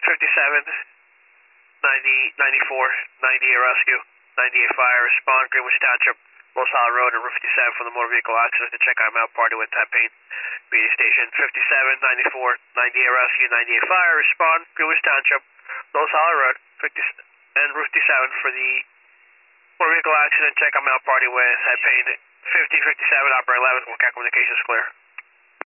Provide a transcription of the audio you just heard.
57, 90, 94, 98 rescue, 98 fire, respond, Greenwich Township, Los Hollow Road, and Route 57 for the motor vehicle accident to check out Mount Party with Tap Pain. BD Station 57, 94, 98 rescue, 98 fire, respond, Greenwich Township, Los Hollow Road, 50, and Route 57 for the motor vehicle accident, check out Mount Party with Tap Pain. 50, 57, operator 11, Communications clear.